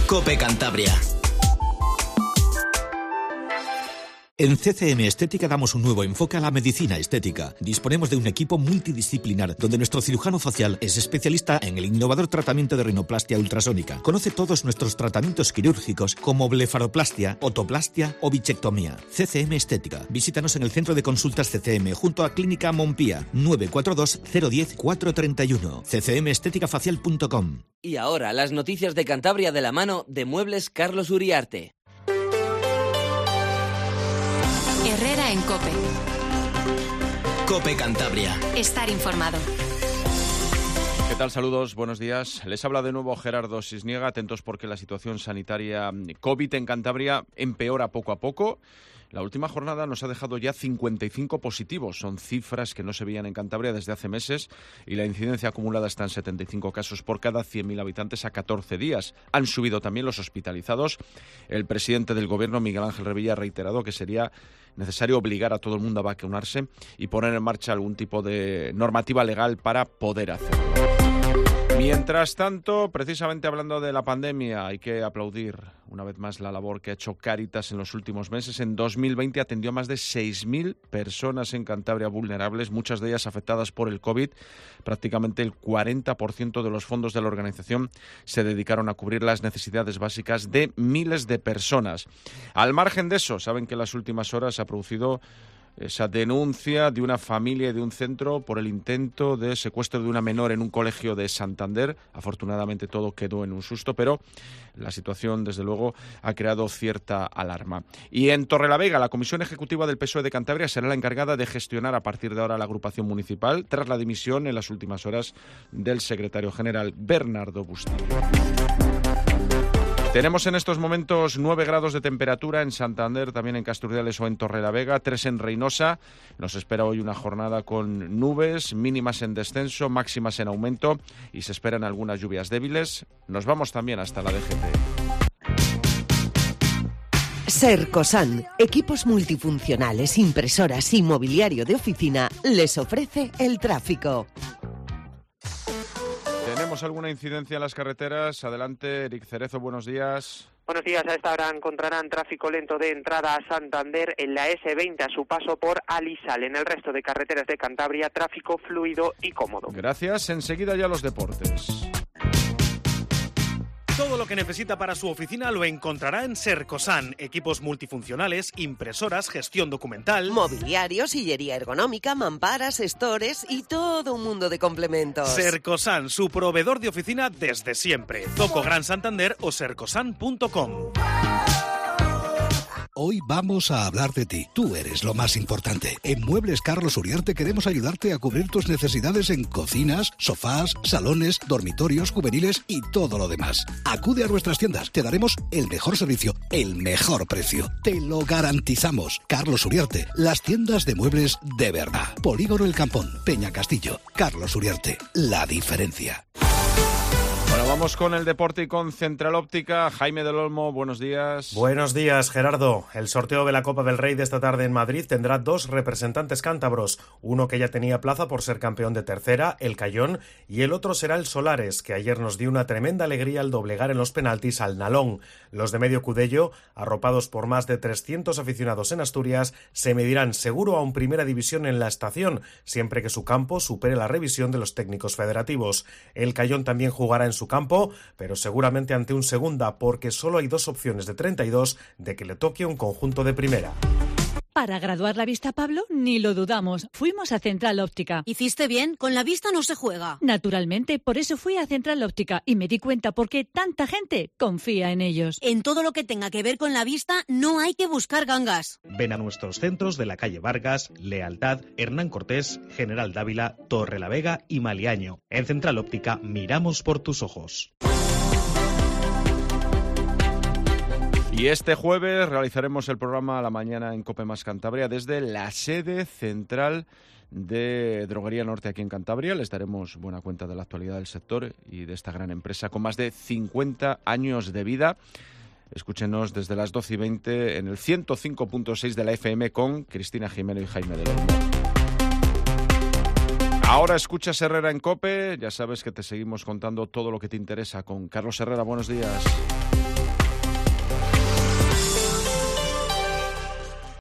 COPE Cantabria. En CCM Estética damos un nuevo enfoque a la medicina estética. Disponemos de un equipo multidisciplinar donde nuestro cirujano facial es especialista en el innovador tratamiento de rinoplastia ultrasónica. Conoce todos nuestros tratamientos quirúrgicos como blefaroplastia, otoplastia o bichectomía. CCM Estética. Visítanos en el centro de consultas CCM junto a Clínica Montpía, 942 010 431. ccmesteticafacial.com. Y ahora las noticias de Cantabria de la mano de Muebles Carlos Uriarte. Herrera en COPE. COPE Cantabria. Estar informado. ¿Qué tal? Saludos, buenos días. Les habla de nuevo Gerardo Sisniega. Atentos porque la situación sanitaria COVID en Cantabria empeora poco a poco. La última jornada nos ha dejado ya 55 positivos. Son cifras que no se veían en Cantabria desde hace meses y la incidencia acumulada está en 75 casos por cada 100.000 habitantes a 14 días. Han subido también los hospitalizados. El presidente del Gobierno, Miguel Ángel Revilla, ha reiterado que sería necesario obligar a todo el mundo a vacunarse y poner en marcha algún tipo de normativa legal para poder hacerlo. Mientras tanto, precisamente hablando de la pandemia, hay que aplaudir una vez más la labor que ha hecho Cáritas en los últimos meses. En 2020 atendió a más de 6.000 personas en Cantabria vulnerables, muchas de ellas afectadas por el COVID. Prácticamente el 40% de los fondos de la organización se dedicaron a cubrir las necesidades básicas de miles de personas. Al margen de eso, saben que en las últimas horas se ha producido esa denuncia de una familia y de un centro por el intento de secuestro de una menor en un colegio de Santander. Afortunadamente todo quedó en un susto, pero la situación, desde luego, ha creado cierta alarma. Y en Torrelavega, la Comisión Ejecutiva del PSOE de Cantabria será la encargada de gestionar a partir de ahora la agrupación municipal, tras la dimisión en las últimas horas del secretario general Bernardo Bustillo. Tenemos en estos momentos 9 grados de temperatura en Santander, también en Casturdiales o en Torrelavega, 3 en Reynosa. Nos espera hoy una jornada con nubes, mínimas en descenso, máximas en aumento y se esperan algunas lluvias débiles. Nos vamos también hasta la DGT. Sercosan, equipos multifuncionales, impresoras y mobiliario de oficina, les ofrece el tráfico. ¿Tenemos alguna incidencia en las carreteras? Adelante, Eric Cerezo, buenos días. Buenos días, a esta hora encontrarán tráfico lento de entrada a Santander en la S20 a su paso por Alisal. En el resto de carreteras de Cantabria, tráfico fluido y cómodo. Gracias, enseguida ya los deportes. Todo lo que necesita para su oficina lo encontrará en Sercosan. Equipos multifuncionales, impresoras, gestión documental, mobiliario, sillería ergonómica, mamparas, stores y todo un mundo de complementos. Sercosan, su proveedor de oficina desde siempre. Zoco Gran Santander o sercosan.com. Hoy vamos a hablar de ti. Tú eres lo más importante. En Muebles Carlos Uriarte queremos ayudarte a cubrir tus necesidades en cocinas, sofás, salones, dormitorios, juveniles y todo lo demás. Acude a nuestras tiendas. Te daremos el mejor servicio, el mejor precio. Te lo garantizamos. Carlos Uriarte, las tiendas de muebles de verdad. Polígono El Campón, Peña Castillo. Carlos Uriarte, la diferencia. Bueno, vamos con el deporte y con Central Óptica. Jaime del Olmo, buenos días. Buenos días, Gerardo. El sorteo de la Copa del Rey de esta tarde en Madrid tendrá 2 representantes cántabros. Uno que ya tenía plaza por ser campeón de tercera, el Cayón, y el otro será el Solares, que ayer nos dio una tremenda alegría al doblegar en los penaltis al Nalón. Los de Medio Cudello, arropados por más de 300 aficionados en Asturias, se medirán seguro a un Primera División en la estación, siempre que su campo supere la revisión de los técnicos federativos. El Cayón también jugará en su campo, pero seguramente ante un Segunda, porque solo hay 2 opciones de 32 de que le toque un conjunto de primera. Para graduar la vista, Pablo, ni lo dudamos. Fuimos a Central Óptica. ¿Hiciste bien? Con la vista no se juega. Naturalmente, por eso fui a Central Óptica y me di cuenta por qué tanta gente confía en ellos. En todo lo que tenga que ver con la vista no hay que buscar gangas. Ven a nuestros centros de la calle Vargas, Lealtad, Hernán Cortés, General Dávila, Torrelavega y Maliaño. En Central Óptica miramos por tus ojos. Y este jueves realizaremos el programa a la mañana en COPE Más Cantabria desde la sede central de Droguería Norte aquí en Cantabria. Les daremos buena cuenta de la actualidad del sector y de esta gran empresa con más de 50 años de vida. Escúchenos desde las 12:20 en el 105.6 de la FM con Cristina Jimeno y Jaime del Olmo. Ahora escuchas Herrera en COPE. Ya sabes que te seguimos contando todo lo que te interesa con Carlos Herrera. Buenos días.